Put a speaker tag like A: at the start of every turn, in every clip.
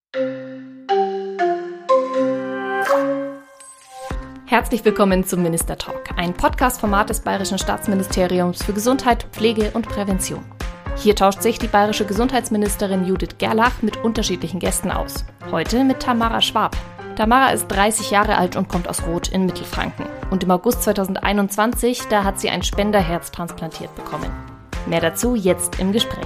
A: Herzlich willkommen zum Minister Talk, ein Podcast-Format des Bayerischen Staatsministeriums für Gesundheit, Pflege und Prävention. Hier tauscht sich die bayerische Gesundheitsministerin Judith Gerlach mit unterschiedlichen Gästen aus. Heute mit Tamara Schwab. Tamara ist 30 Jahre alt und kommt aus Roth in Mittelfranken. Und im August 2021, da hat sie ein Spenderherz transplantiert bekommen. Mehr dazu jetzt im Gespräch.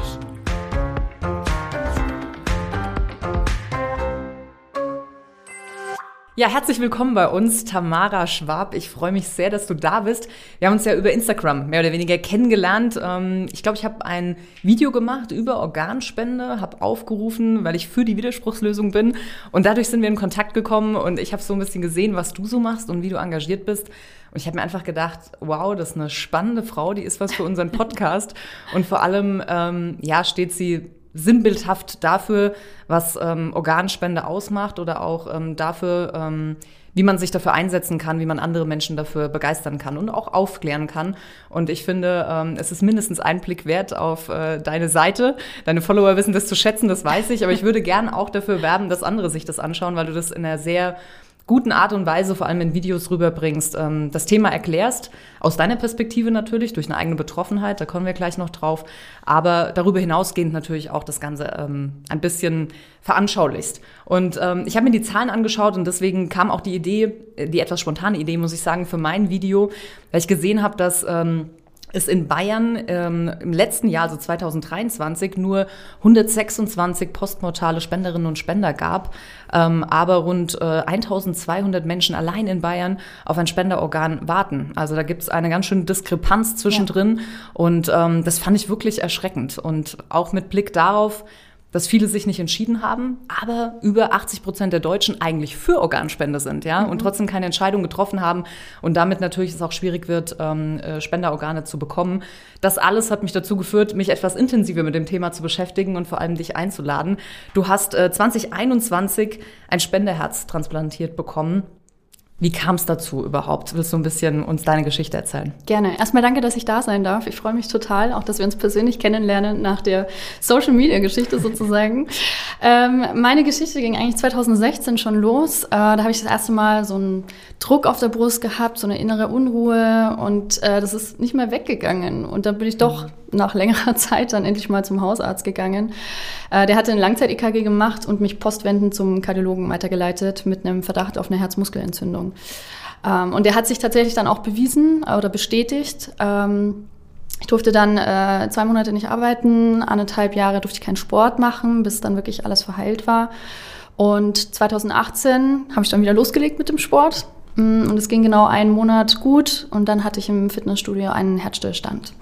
B: Ja, herzlich willkommen bei uns, Tamara Schwab. Ich freue mich sehr, dass du da bist. Wir haben uns ja über Instagram mehr oder weniger kennengelernt. Ich glaube, ich habe ein Video gemacht über Organspende, habe aufgerufen, weil ich für die Widerspruchslösung bin. Und dadurch sind wir in Kontakt gekommen und ich habe so ein bisschen gesehen, was du so machst und wie du engagiert bist. Und ich habe mir einfach gedacht, wow, das ist eine spannende Frau, die ist was für unseren Podcast. Und vor allem, steht sie sinnbildhaft dafür, was Organspende ausmacht oder auch dafür, wie man sich dafür einsetzen kann, wie man andere Menschen dafür begeistern kann und auch aufklären kann. Und ich finde, es ist mindestens ein Blick wert auf deine Seite. Deine Follower wissen das zu schätzen, das weiß ich. Aber ich würde gerne auch dafür werben, dass andere sich das anschauen, weil du das in einer sehr guten Art und Weise, vor allem in Videos rüberbringst, das Thema erklärst, aus deiner Perspektive natürlich, durch eine eigene Betroffenheit, da kommen wir gleich noch drauf, aber darüber hinausgehend natürlich auch das Ganze ein bisschen veranschaulichst. Und ich habe mir die Zahlen angeschaut und deswegen kam auch die Idee, die etwas spontane Idee, muss ich sagen, für mein Video, weil ich gesehen habe, dass es in Bayern im letzten Jahr, also 2023, nur 126 postmortale Spenderinnen und Spender gab, aber rund 1200 Menschen allein in Bayern auf ein Spenderorgan warten. Also da gibt es eine ganz schöne Diskrepanz zwischendrin und das fand ich wirklich erschreckend. Und auch mit Blick darauf, dass viele sich nicht entschieden haben, aber über 80% der Deutschen eigentlich für Organspende sind, ja, und trotzdem keine Entscheidung getroffen haben und damit natürlich es auch schwierig wird, Spenderorgane zu bekommen. Das alles hat mich dazu geführt, mich etwas intensiver mit dem Thema zu beschäftigen und vor allem dich einzuladen. Du hast 2021 ein Spenderherz transplantiert bekommen. Wie kam es dazu überhaupt? Willst du ein bisschen uns deine Geschichte erzählen?
C: Gerne. Erstmal danke, dass ich da sein darf. Ich freue mich total, auch dass wir uns persönlich kennenlernen nach der Social-Media-Geschichte sozusagen. Meine Geschichte ging eigentlich 2016 schon los. Da habe ich das erste Mal so einen Druck auf der Brust gehabt, so eine innere Unruhe und das ist nicht mehr weggegangen. Und dann bin ich doch nach längerer Zeit dann endlich mal zum Hausarzt gegangen. Der hatte ein Langzeit-EKG gemacht und mich postwendend zum Kardiologen weitergeleitet mit einem Verdacht auf eine Herzmuskelentzündung. Und der hat sich tatsächlich dann auch bewiesen oder bestätigt. Ich durfte dann 2 Monate nicht arbeiten, 1,5 Jahre durfte ich keinen Sport machen, bis dann wirklich alles verheilt war. Und 2018 habe ich dann wieder losgelegt mit dem Sport. Und es ging genau 1 Monat gut und dann hatte ich im Fitnessstudio einen Herzstillstand.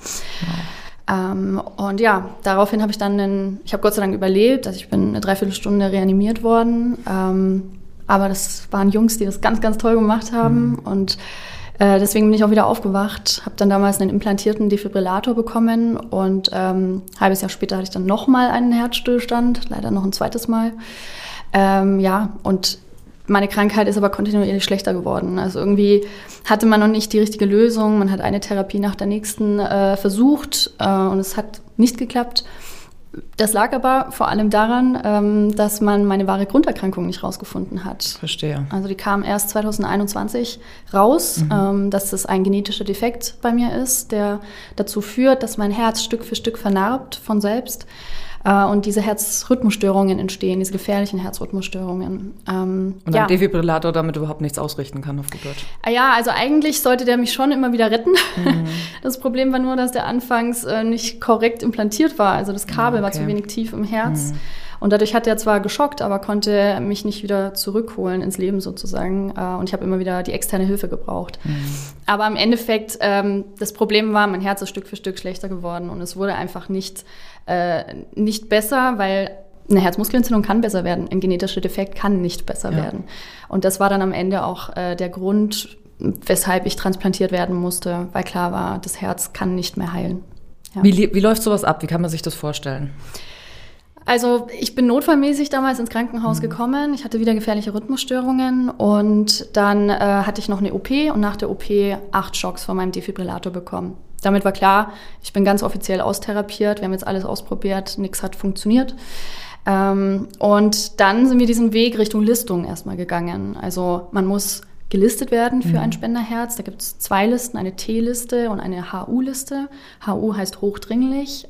C: Und ja, daraufhin habe ich ich habe Gott sei Dank überlebt, also ich bin eine Dreiviertelstunde reanimiert worden, aber das waren Jungs, die das ganz, ganz toll gemacht haben und deswegen bin ich auch wieder aufgewacht, habe dann damals einen implantierten Defibrillator bekommen und ein halbes Jahr später hatte ich dann nochmal einen Herzstillstand, leider noch ein zweites Mal, und meine Krankheit ist aber kontinuierlich schlechter geworden. Also irgendwie hatte man noch nicht die richtige Lösung. Man hat eine Therapie nach der nächsten versucht und es hat nicht geklappt. Das lag aber vor allem daran, dass man meine wahre Grunderkrankung nicht rausgefunden hat.
B: Verstehe.
C: Also die kam erst 2021 raus, dass es ein genetischer Defekt bei mir ist, der dazu führt, dass mein Herz Stück für Stück vernarbt von selbst. Und diese Herzrhythmusstörungen entstehen, diese gefährlichen Herzrhythmusstörungen.
B: Und ein Defibrillator damit überhaupt nichts ausrichten kann, auf gut Deutsch.
C: Ja, also eigentlich sollte der mich schon immer wieder retten. Das Problem war nur, dass der anfangs nicht korrekt implantiert war. Also das Kabel war zu wenig tief im Herz. Und dadurch hat er zwar geschockt, aber konnte mich nicht wieder zurückholen ins Leben sozusagen. Und ich habe immer wieder die externe Hilfe gebraucht. Aber im Endeffekt, das Problem war, mein Herz ist Stück für Stück schlechter geworden. Und es wurde einfach nicht besser, weil eine Herzmuskelentzündung kann besser werden. Ein genetischer Defekt kann nicht besser werden. Und das war dann am Ende auch der Grund, weshalb ich transplantiert werden musste, weil klar war, das Herz kann nicht mehr heilen. Ja.
B: Wie läuft sowas ab? Wie kann man sich das vorstellen?
C: Also ich bin notfallmäßig damals ins Krankenhaus gekommen. Ich hatte wieder gefährliche Rhythmusstörungen und dann hatte ich noch eine OP und nach der OP 8 Schocks von meinem Defibrillator bekommen. Damit war klar, ich bin ganz offiziell austherapiert. Wir haben jetzt alles ausprobiert, nichts hat funktioniert. Und dann sind wir diesen Weg Richtung Listung erstmal gegangen. Also man muss gelistet werden für ein Spenderherz. Da gibt es 2 Listen, eine T-Liste und eine HU-Liste. HU heißt hochdringlich.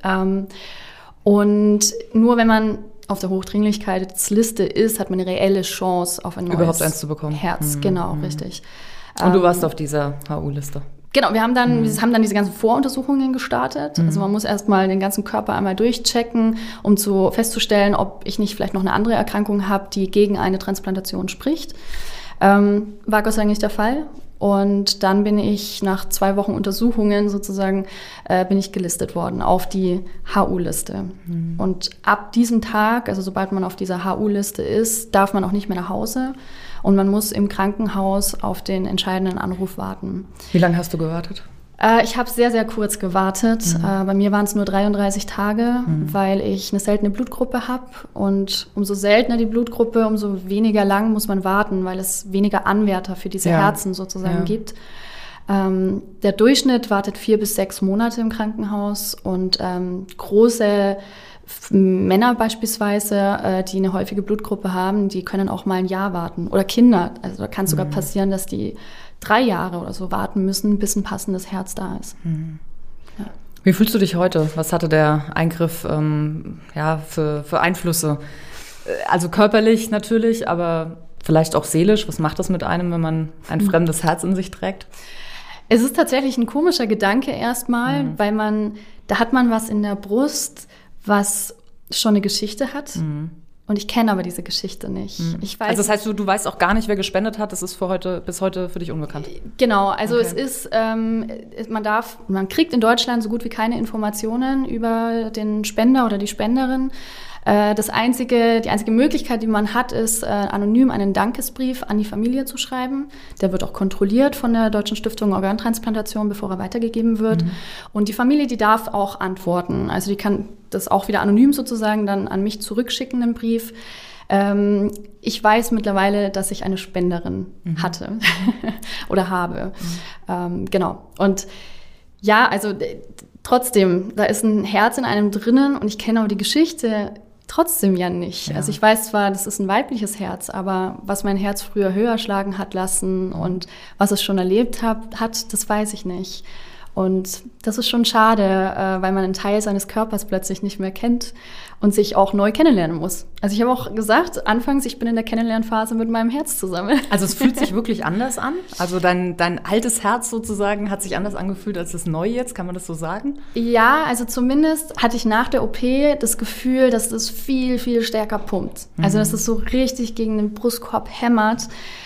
C: Und nur wenn man auf der Hochdringlichkeitsliste ist, hat man eine reelle Chance auf ein neues
B: überhaupt eins zu bekommen.
C: Herz. Genau, richtig.
B: Und du warst auf dieser HU-Liste?
C: Genau, wir haben dann diese ganzen Voruntersuchungen gestartet. Also man muss erstmal den ganzen Körper einmal durchchecken, um festzustellen, ob ich nicht vielleicht noch eine andere Erkrankung habe, die gegen eine Transplantation spricht. War Gott sei Dank nicht der Fall. Und dann bin ich nach 2 Wochen Untersuchungen sozusagen, bin ich gelistet worden auf die HU-Liste. Und ab diesem Tag, also sobald man auf dieser HU-Liste ist, darf man auch nicht mehr nach Hause. Und man muss im Krankenhaus auf den entscheidenden Anruf warten.
B: Wie lange hast du gewartet?
C: Ich habe sehr, sehr kurz gewartet. Bei mir waren es nur 33 Tage, weil ich eine seltene Blutgruppe habe. Und umso seltener die Blutgruppe, umso weniger lang muss man warten, weil es weniger Anwärter für diese Herzen sozusagen gibt. Der Durchschnitt wartet 4 bis 6 Monate im Krankenhaus. Und große Männer beispielsweise, die eine häufige Blutgruppe haben, die können auch mal ein Jahr warten. Oder Kinder. Also da kann es sogar passieren, dass die 3 Jahre oder so warten müssen, bis ein passendes Herz da ist. Ja.
B: Wie fühlst du dich heute? Was hatte der Eingriff für Einflüsse? Also körperlich natürlich, aber vielleicht auch seelisch. Was macht das mit einem, wenn man ein fremdes Herz in sich trägt?
C: Es ist tatsächlich ein komischer Gedanke erstmal, weil da hat man was in der Brust, was schon eine Geschichte hat. Und ich kenne aber diese Geschichte nicht. Ich weiß,
B: also das heißt, du weißt auch gar nicht, wer gespendet hat. Das ist bis heute für dich unbekannt.
C: Genau, also es ist, man kriegt in Deutschland so gut wie keine Informationen über den Spender oder die Spenderin. Die einzige Möglichkeit, die man hat, ist, anonym einen Dankesbrief an die Familie zu schreiben. Der wird auch kontrolliert von der Deutschen Stiftung Organtransplantation, bevor er weitergegeben wird. Und die Familie, die darf auch antworten. Also die kann das auch wieder anonym sozusagen dann an mich zurückschicken, den Brief. Ich weiß mittlerweile, dass ich eine Spenderin hatte oder habe. Genau. Und ja, also trotzdem, da ist ein Herz in einem drinnen und ich kenne aber die Geschichte trotzdem ja nicht. Ja. Also ich weiß zwar, das ist ein weibliches Herz, aber was mein Herz früher höher schlagen hat lassen und was es schon erlebt hat, das weiß ich nicht. Und das ist schon schade, weil man einen Teil seines Körpers plötzlich nicht mehr kennt und sich auch neu kennenlernen muss. Also ich habe auch gesagt, anfangs, ich bin in der Kennenlernphase mit meinem Herz zusammen.
B: Also es fühlt sich wirklich anders an? Also dein altes Herz sozusagen hat sich anders angefühlt als das neue jetzt? Kann man das so sagen?
C: Ja, also zumindest hatte ich nach der OP das Gefühl, dass das viel, viel stärker pumpt. Also dass es so richtig gegen den Brustkorb hämmert.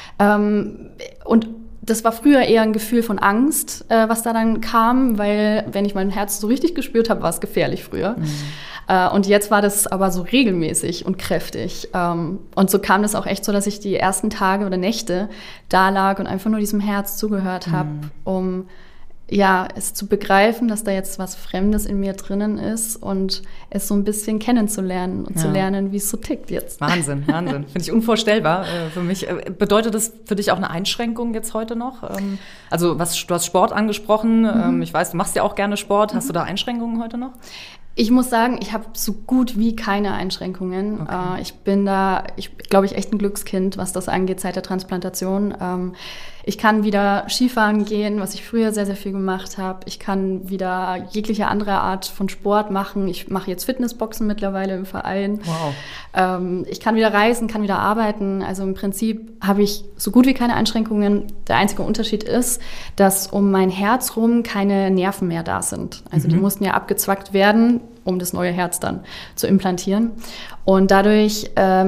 C: Und das war früher eher ein Gefühl von Angst, was da dann kam, weil wenn ich mein Herz so richtig gespürt habe, war es gefährlich früher. Und jetzt war das aber so regelmäßig und kräftig. Und so kam das auch echt so, dass ich die ersten Tage oder Nächte da lag und einfach nur diesem Herz zugehört habe, um es zu begreifen, dass da jetzt was Fremdes in mir drinnen ist und es so ein bisschen kennenzulernen und zu lernen, wie es so tickt jetzt.
B: Wahnsinn. Finde ich unvorstellbar für mich. Bedeutet das für dich auch eine Einschränkung jetzt heute noch? Also du hast Sport angesprochen. Ich weiß, du machst ja auch gerne Sport. Hast du da Einschränkungen heute noch?
C: Ich muss sagen, ich habe so gut wie keine Einschränkungen. Okay. Ich bin da, glaube ich, echt ein Glückskind, was das angeht seit der Transplantation. Ich kann wieder Skifahren gehen, was ich früher sehr, sehr viel gemacht habe. Ich kann wieder jegliche andere Art von Sport machen. Ich mache jetzt Fitnessboxen mittlerweile im Verein. Wow. Ich kann wieder reisen, kann wieder arbeiten. Also im Prinzip habe ich so gut wie keine Einschränkungen. Der einzige Unterschied ist, dass um mein Herz rum keine Nerven mehr da sind. Also die mussten ja abgezwackt werden, um das neue Herz dann zu implantieren. Und dadurch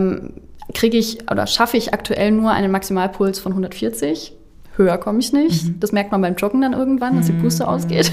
C: schaffe ich aktuell nur einen Maximalpuls von 140. Höher komme ich nicht. Das merkt man beim Joggen dann irgendwann, dass die Puste ausgeht.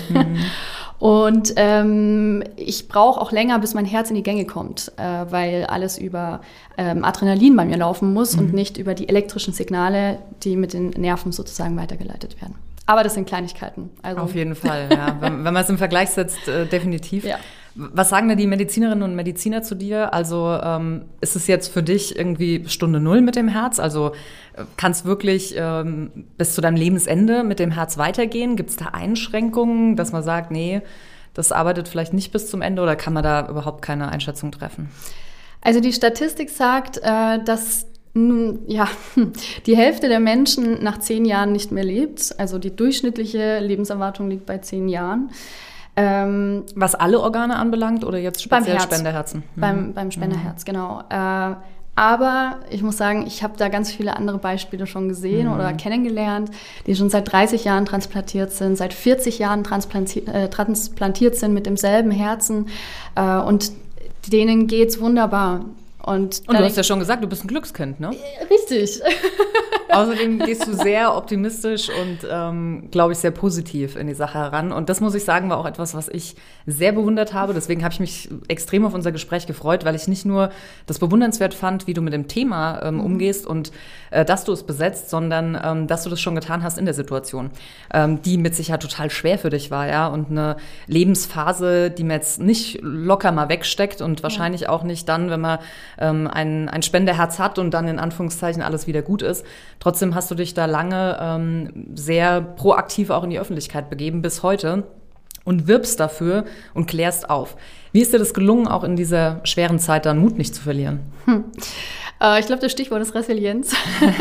C: Und ich brauche auch länger, bis mein Herz in die Gänge kommt, weil alles über Adrenalin bei mir laufen muss und nicht über die elektrischen Signale, die mit den Nerven sozusagen weitergeleitet werden. Aber das sind Kleinigkeiten. Also
B: auf jeden Fall, ja. Wenn man es im Vergleich setzt, definitiv. Ja. Was sagen denn die Medizinerinnen und Mediziner zu dir? Also ist es jetzt für dich irgendwie Stunde Null mit dem Herz? Also kann es wirklich bis zu deinem Lebensende mit dem Herz weitergehen? Gibt es da Einschränkungen, dass man sagt, nee, das arbeitet vielleicht nicht bis zum Ende, oder kann man da überhaupt keine Einschätzung treffen?
C: Also die Statistik sagt, dass die Hälfte der Menschen nach 10 Jahren nicht mehr lebt. Also die durchschnittliche Lebenserwartung liegt bei 10 Jahren.
B: Was alle Organe anbelangt oder jetzt speziell Spenderherzen?
C: Beim Spenderherz, genau. Aber ich muss sagen, ich habe da ganz viele andere Beispiele schon gesehen oder kennengelernt, die schon seit 30 Jahren transplantiert sind, seit 40 Jahren transplantiert sind mit demselben Herzen und denen geht's wunderbar. Und
B: du hast ja schon gesagt, du bist ein Glückskind, ne?
C: Richtig.
B: Außerdem gehst du sehr optimistisch und, glaube ich, sehr positiv in die Sache heran. Und das, muss ich sagen, war auch etwas, was ich sehr bewundert habe. Deswegen habe ich mich extrem auf unser Gespräch gefreut, weil ich nicht nur das bewundernswert fand, wie du mit dem Thema umgehst und dass du es besetzt, sondern dass du das schon getan hast in der Situation, die mit Sicherheit total schwer für dich war, ja, und eine Lebensphase, die man jetzt nicht locker mal wegsteckt und wahrscheinlich auch nicht dann, wenn man ein Spenderherz hat und dann in Anführungszeichen alles wieder gut ist. Trotzdem hast du dich da lange sehr proaktiv auch in die Öffentlichkeit begeben bis heute und wirbst dafür und klärst auf. Wie ist dir das gelungen, auch in dieser schweren Zeit dann Mut nicht zu verlieren?
C: Ich glaube, das Stichwort ist Resilienz.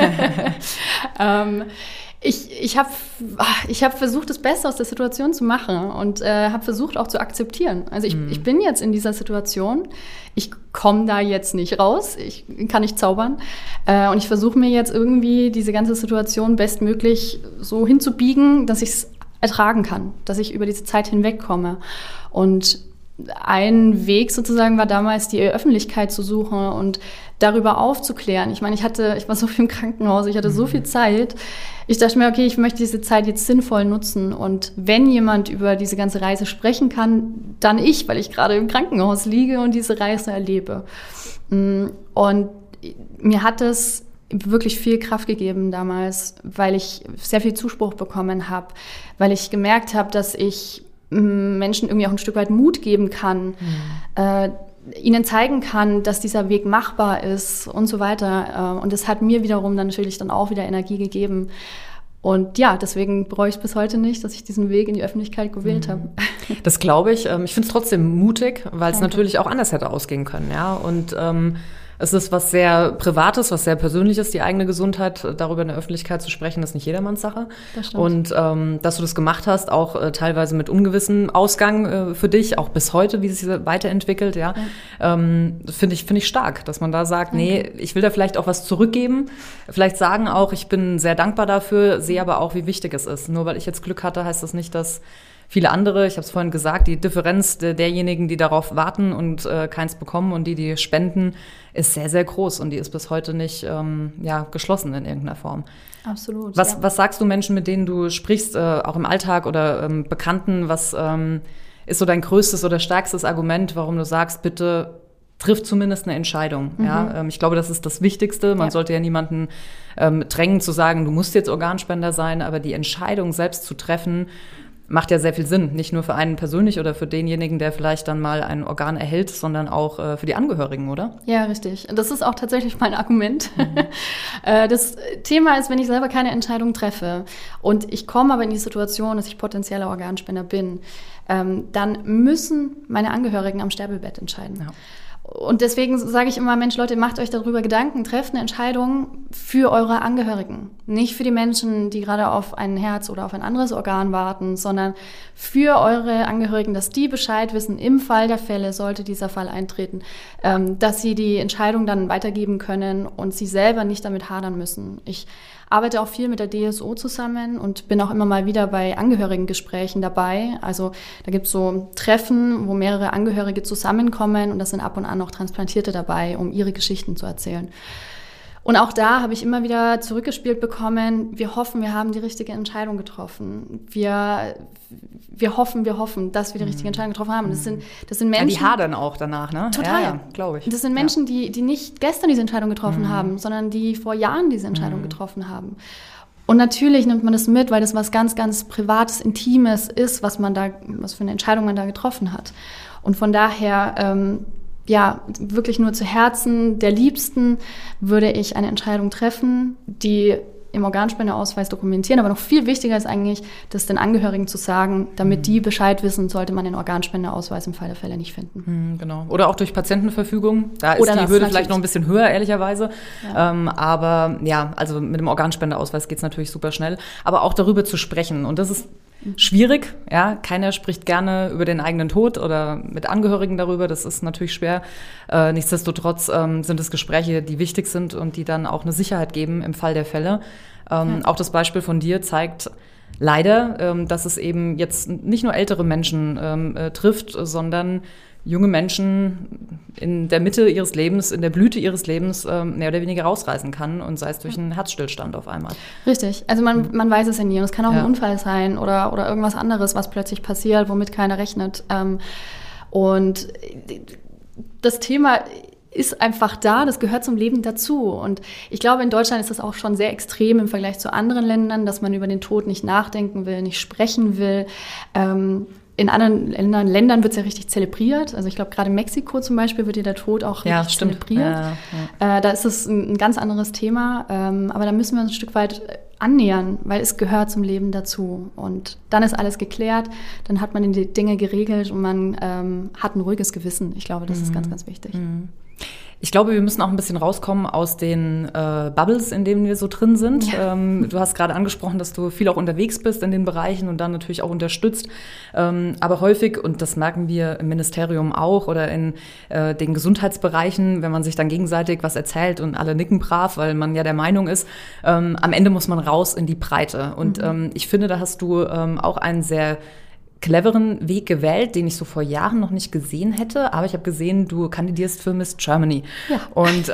C: Ich habe versucht, das Beste aus der Situation zu machen und habe versucht auch zu akzeptieren. Also ich bin jetzt in dieser Situation, ich komme da jetzt nicht raus, ich kann nicht zaubern und ich versuche mir jetzt irgendwie diese ganze Situation bestmöglich so hinzubiegen, dass ich es ertragen kann, dass ich über diese Zeit hinwegkomme. Und ein Weg sozusagen war damals, die Öffentlichkeit zu suchen und darüber aufzuklären. Ich meine, ich war so viel im Krankenhaus, ich hatte so viel Zeit. Ich dachte mir, okay, ich möchte diese Zeit jetzt sinnvoll nutzen. Und wenn jemand über diese ganze Reise sprechen kann, dann ich, weil ich gerade im Krankenhaus liege und diese Reise erlebe. Und mir hat es wirklich viel Kraft gegeben damals, weil ich sehr viel Zuspruch bekommen habe, weil ich gemerkt habe, dass ich Menschen irgendwie auch ein Stück weit Mut geben kann, ihnen zeigen kann, dass dieser Weg machbar ist und so weiter. Und das hat mir wiederum dann natürlich dann auch wieder Energie gegeben. Und ja, deswegen bereue ich es bis heute nicht, dass ich diesen Weg in die Öffentlichkeit gewählt habe.
B: Das glaube ich. Ich finde es trotzdem mutig, weil es natürlich auch anders hätte ausgehen können. Ja? Und es ist was sehr Privates, was sehr Persönliches, die eigene Gesundheit, darüber in der Öffentlichkeit zu sprechen, ist nicht jedermanns Sache.
C: Das stimmt.
B: Und dass du das gemacht hast, auch teilweise mit ungewissem Ausgang für dich, auch bis heute, wie es sich weiterentwickelt, ja. Finde ich stark, dass man da sagt, nee, ich will da vielleicht auch was zurückgeben, vielleicht sagen auch, ich bin sehr dankbar dafür, sehe aber auch, wie wichtig es ist. Nur weil ich jetzt Glück hatte, heißt das nicht, dass viele andere, ich habe es vorhin gesagt, die Differenz derjenigen, die darauf warten und keins bekommen und die spenden, ist sehr, sehr groß und die ist bis heute nicht geschlossen in irgendeiner Form.
C: Absolut.
B: Was sagst du Menschen, mit denen du sprichst, auch im Alltag oder Bekannten, was ist so dein größtes oder stärkstes Argument, warum du sagst, bitte triff zumindest eine Entscheidung. Ja? Ich glaube, das ist das Wichtigste. Man sollte ja niemanden drängen zu sagen, du musst jetzt Organspender sein, aber die Entscheidung selbst zu treffen, macht ja sehr viel Sinn, nicht nur für einen persönlich oder für denjenigen, der vielleicht dann mal ein Organ erhält, sondern auch für die Angehörigen, oder?
C: Ja, richtig. Das ist auch tatsächlich mein Argument. Das Thema ist, wenn ich selber keine Entscheidung treffe und ich komme aber in die Situation, dass ich potenzieller Organspender bin, dann müssen meine Angehörigen am Sterbebett entscheiden. Ja. Und deswegen sage ich immer, Mensch, Leute, macht euch darüber Gedanken, trefft eine Entscheidung für eure Angehörigen. Nicht für die Menschen, die gerade auf ein Herz oder auf ein anderes Organ warten, sondern für eure Angehörigen, dass die Bescheid wissen, im Fall der Fälle, sollte dieser Fall eintreten, dass sie die Entscheidung dann weitergeben können und sie selber nicht damit hadern müssen. Ich arbeite auch viel mit der DSO zusammen und bin auch immer mal wieder bei Angehörigengesprächen dabei. Also da gibt es so Treffen, wo mehrere Angehörige zusammenkommen und da sind ab und an auch Transplantierte dabei, um ihre Geschichten zu erzählen. Und auch da habe ich immer wieder zurückgespielt bekommen, wir hoffen, wir haben die richtige Entscheidung getroffen. Wir hoffen, dass wir die richtige Entscheidung getroffen haben. Das sind Menschen...
B: Ja, die hadern auch danach, ne?
C: Total.
B: Ja, glaube ich.
C: Das sind Menschen, die nicht gestern diese Entscheidung getroffen haben, sondern die vor Jahren diese Entscheidung getroffen haben. Und natürlich nimmt man das mit, weil das was ganz, ganz Privates, Intimes ist, was für eine Entscheidung man da getroffen hat. Und von daher... wirklich nur zu Herzen der Liebsten würde ich eine Entscheidung treffen, die im Organspendeausweis dokumentieren, aber noch viel wichtiger ist eigentlich, das den Angehörigen zu sagen, damit die Bescheid wissen, sollte man den Organspendeausweis im Fall der Fälle nicht finden.
B: Genau. Oder auch durch Patientenverfügung. Da ist die Hürde vielleicht noch ein bisschen höher, ehrlicherweise. Ja. Aber ja, also mit dem Organspendeausweis geht es natürlich super schnell. Aber auch darüber zu sprechen. Und das ist schwierig, ja. Keiner spricht gerne über den eigenen Tod oder mit Angehörigen darüber. Das ist natürlich schwer. Nichtsdestotrotz sind es Gespräche, die wichtig sind und die dann auch eine Sicherheit geben im Fall der Fälle. Auch das Beispiel von dir zeigt leider, dass es eben jetzt nicht nur ältere Menschen trifft, sondern junge Menschen in der Mitte ihres Lebens, in der Blüte ihres Lebens mehr oder weniger rausreißen kann und sei es durch einen Herzstillstand auf einmal.
C: Richtig, also man weiß es ja nie und es kann auch ein Unfall sein oder irgendwas anderes, was plötzlich passiert, womit keiner rechnet. Und das Thema ist einfach da, das gehört zum Leben dazu. Und ich glaube, in Deutschland ist das auch schon sehr extrem im Vergleich zu anderen Ländern, dass man über den Tod nicht nachdenken will, nicht sprechen will. In anderen Ländern wird es ja richtig zelebriert. Also ich glaube, gerade in Mexiko zum Beispiel wird ja der Tod auch richtig zelebriert. Ja. Da ist es ein ganz anderes Thema. Aber da müssen wir uns ein Stück weit annähern, weil es gehört zum Leben dazu. Und dann ist alles geklärt, dann hat man die Dinge geregelt und man hat ein ruhiges Gewissen. Ich glaube, das ist ganz, ganz wichtig.
B: Ich glaube, wir müssen auch ein bisschen rauskommen aus den Bubbles, in denen wir so drin sind. Ja. Du hast gerade angesprochen, dass du viel auch unterwegs bist in den Bereichen und dann natürlich auch unterstützt. Aber häufig, und das merken wir im Ministerium auch oder in den Gesundheitsbereichen, wenn man sich dann gegenseitig was erzählt und alle nicken brav, weil man ja der Meinung ist, am Ende muss man raus in die Breite. Und ich finde, da hast du auch einen sehr cleveren Weg gewählt, den ich so vor Jahren noch nicht gesehen hätte. Aber ich habe gesehen, du kandidierst für Miss Germany. Ja. Und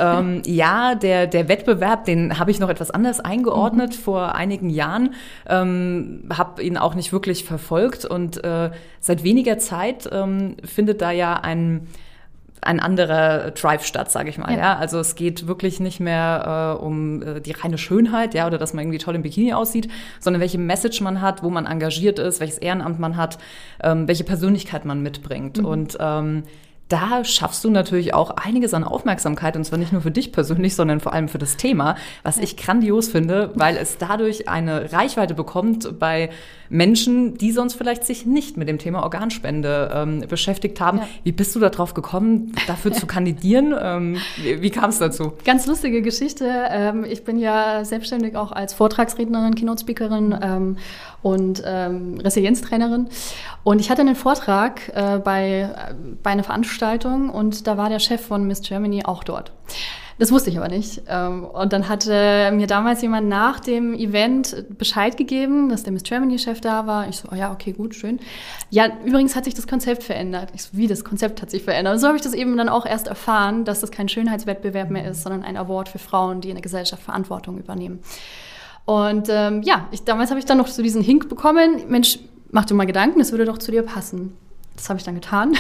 B: der Wettbewerb, den habe ich noch etwas anders eingeordnet vor einigen Jahren. Habe ihn auch nicht wirklich verfolgt. Und seit weniger Zeit findet da ja ein anderer Drive statt, sage ich mal. Ja. Also es geht wirklich nicht mehr um die reine Schönheit, ja, oder dass man irgendwie toll im Bikini aussieht, sondern welche Message man hat, wo man engagiert ist, welches Ehrenamt man hat, welche Persönlichkeit man mitbringt. Und da schaffst du natürlich auch einiges an Aufmerksamkeit, und zwar nicht nur für dich persönlich, sondern vor allem für das Thema, was ich grandios finde, weil es dadurch eine Reichweite bekommt bei Menschen, die sonst vielleicht sich nicht mit dem Thema Organspende beschäftigt haben. Ja. Wie bist du darauf gekommen, dafür zu kandidieren? Wie kam es dazu?
C: Ganz lustige Geschichte. Ich bin ja selbstständig auch als Vortragsrednerin, Keynote-Speakerin und Resilienztrainerin. Und ich hatte einen Vortrag bei einer Veranstaltung und da war der Chef von Miss Germany auch dort. Das wusste ich aber nicht. Und dann hatte mir damals jemand nach dem Event Bescheid gegeben, dass der Miss Germany-Chef da war. Ich so, oh ja, okay, gut, schön. Ja, übrigens hat sich das Konzept verändert. Ich so, wie, das Konzept hat sich verändert? Und so habe ich das eben dann auch erst erfahren, dass das kein Schönheitswettbewerb mehr ist, sondern ein Award für Frauen, die in der Gesellschaft Verantwortung übernehmen. Und damals habe ich dann noch so diesen Hink bekommen, Mensch, mach dir mal Gedanken, das würde doch zu dir passen. Das habe ich dann getan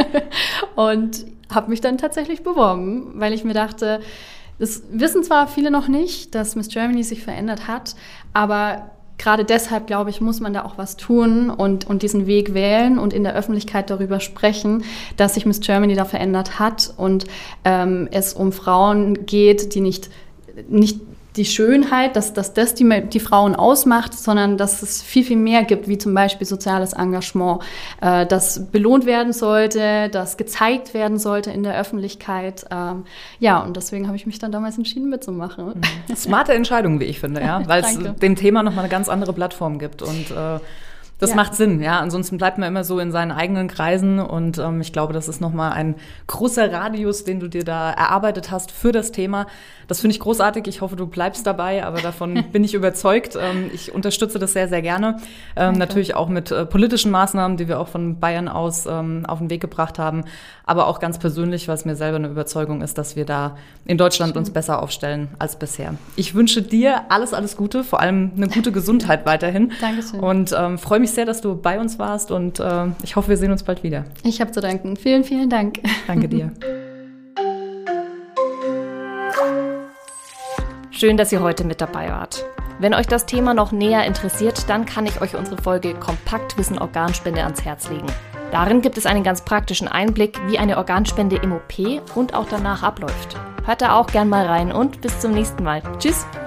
C: und habe mich dann tatsächlich beworben, weil ich mir dachte, das wissen zwar viele noch nicht, dass Miss Germany sich verändert hat, aber gerade deshalb, glaube ich, muss man da auch was tun und diesen Weg wählen und in der Öffentlichkeit darüber sprechen, dass sich Miss Germany da verändert hat und es um Frauen geht, die nicht die Schönheit, dass das die Frauen ausmacht, sondern dass es viel, viel mehr gibt, wie zum Beispiel soziales Engagement, das belohnt werden sollte, das gezeigt werden sollte in der Öffentlichkeit. Und deswegen habe ich mich dann damals entschieden, mitzumachen.
B: Smarte Entscheidung, wie ich finde, ja, weil es dem Thema nochmal eine ganz andere Plattform gibt und das macht Sinn, ja. Ansonsten bleibt man immer so in seinen eigenen Kreisen und ich glaube, das ist nochmal ein großer Radius, den du dir da erarbeitet hast für das Thema. Das finde ich großartig. Ich hoffe, du bleibst dabei, aber davon bin ich überzeugt. Ich unterstütze das sehr, sehr gerne. Natürlich auch mit politischen Maßnahmen, die wir auch von Bayern aus auf den Weg gebracht haben, aber auch ganz persönlich, weil es mir selber eine Überzeugung ist, dass wir da in Deutschland uns besser aufstellen als bisher. Ich wünsche dir alles, alles Gute, vor allem eine gute Gesundheit weiterhin.
C: Dankeschön.
B: Und freue mich sehr, dass du bei uns warst und ich hoffe, wir sehen uns bald wieder.
C: Ich habe zu danken. Vielen, vielen Dank.
B: Danke dir.
A: Schön, dass ihr heute mit dabei wart. Wenn euch das Thema noch näher interessiert, dann kann ich euch unsere Folge Kompakt Wissen Organspende ans Herz legen. Darin gibt es einen ganz praktischen Einblick, wie eine Organspende im OP und auch danach abläuft. Hört da auch gern mal rein und bis zum nächsten Mal. Tschüss!